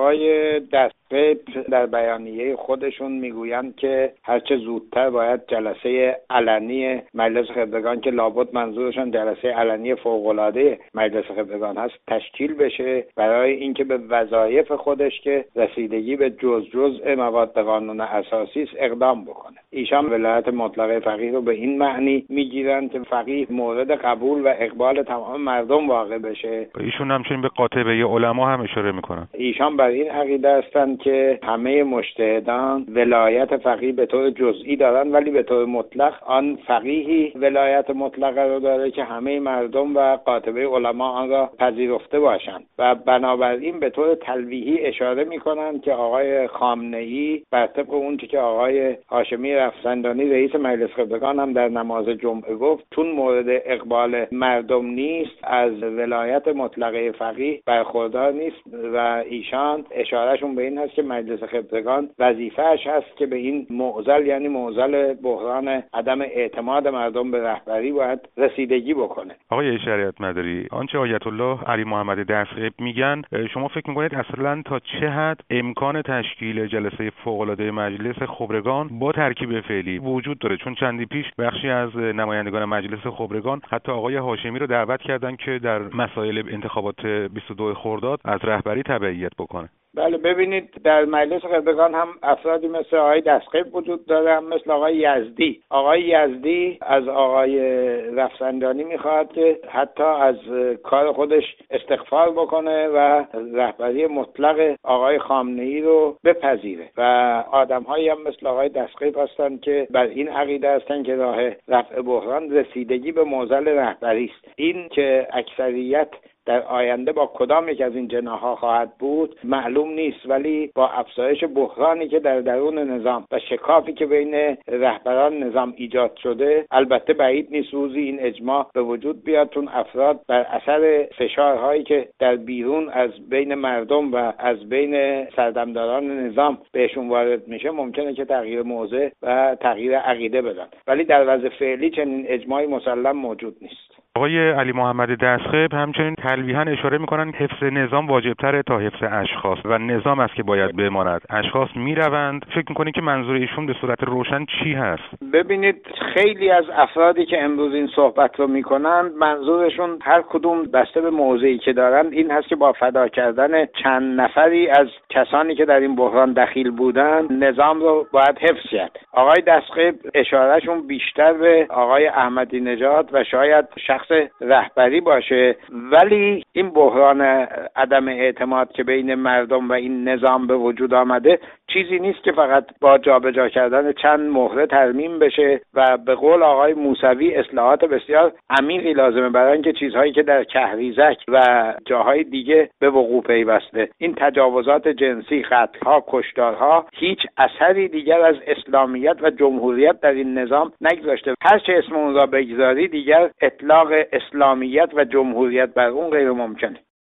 آقای دستقیب در بیانیه خودشون میگویند که هرچه زودتر باید جلسه علنی مجلس خبرگان که لابد منظورشون جلسه علنی فوق‌العاده مجلس خبرگان هست تشکیل بشه برای اینکه به وظایف خودش که رسیدگی به جزء مواد قانون اساسی است اقدام بکنه. ایشان ولایت مطلقه فقیه رو به این معنی میگیرند که فقیه مورد قبول و اقبال تمام مردم واقع بشه. ایشون همچنین به قاطبه علما هم اشاره میکنن. ایشان بر این عقیده هستند که همه مجتهدان ولایت فقیه به طور جزئی دارن، ولی به طور مطلق آن فقیهی ولایت مطلقه رو داره که همه مردم و قاطبه علما آن را پذیرفته باشند و بنابراین به طور تلویحی اشاره میکنند که آقای خامنه‌ای بر طبق اون که آقای هاشمی رفسنجانی رئیس مجلس خبرگان هم در نماز جمعه گفت چون مورد اقبال مردم نیست از ولایت مطلقه فقیه برخوردار نیست و ایشان اشارهشون به این هست که مجلس خبرگان وظیفه‌اش هست که به این معضل یعنی معضل بحران عدم اعتماد مردم به رهبری باید رسیدگی بکنه. آقای شریعت مداری، آنچه آیت الله علی محمد دستقیب میگن شما فکر میکنید اصلا تا چه حد امکان تشکیل جلسه فوق‌العاده مجلس خبرگان با ترکیب فعلی وجود داره؟ چون چندی پیش بخشی از نمایندگان مجلس خبرگان حتی آقای هاشمی رو دعوت کردن که در مسائل انتخابات 22 خرداد از رهبری تبعیت بکنه. بله، ببینید در مجلس خبرگان هم افرادی مثل آقای دستقیب وجود داره، هم مثل آقای یزدی. آقای یزدی از آقای رفسنجانی میخواد که حتی از کار خودش استغفار بکنه و رهبری مطلق آقای خامنه‌ای رو بپذیره و آدم‌هایی هم مثل آقای دستقیب هستن که بر این عقیده هستن که راه رفع بحران رسیدگی به معضل رهبری است. این که اکثریت در آینده با کدام یک از این جناح‌ها خواهد بود معلوم نیست، ولی با افزایش بحرانی که در درون نظام و شکافی که بین رهبران نظام ایجاد شده البته بعید نیست روزی این اجماع به وجود بیاد، چون افراد بر اثر فشارهایی که در بیرون از بین مردم و از بین سردمداران نظام بهشون وارد میشه ممکنه که تغییر موضع و تغییر عقیده بدن، ولی در وضع فعلی چنین اجماعی مسلم موجود نیست. آقای علی محمد دستقیب همچنین تلویحاً اشاره میکنن حفظ نظام واجبتره تا حفظ اشخاص و نظام است که باید بماند. اشخاص میروند. فکر میکنید که منظور ایشون به صورت روشن چی هست؟ ببینید خیلی از افرادی که امروز این صحبت رو میکنن منظورشون هر کدوم بسته به موضعی که دارن این هست که با فدا کردن چند نفری از کسانی که در این بحران دخیل بودن نظام رو باید حفظ کرد. آقای دستقیب اشارهشون بیشتر به آقای احمدی نژاد و شاید شخص رهبری باشه، ولی این بحران عدم اعتماد که بین مردم و این نظام به وجود آمده چیزی نیست که فقط با جابجا کردن چند مهره ترمیم بشه و به قول آقای موسوی اصلاحات بسیار عمیقی لازمه برای اینکه چیزهایی که در کهریزک و جاهای دیگه به وقوع پیوسته، این تجاوزات جنسی، قتل‌ها، کشتارها هیچ اثری دیگر از اسلامیت و جمهوریت در این نظام نگذاشته. هر چه اسم اون را بگذاری دیگر اطلاق اسلامیت و جمهوریت بر اون غیر ممکنه.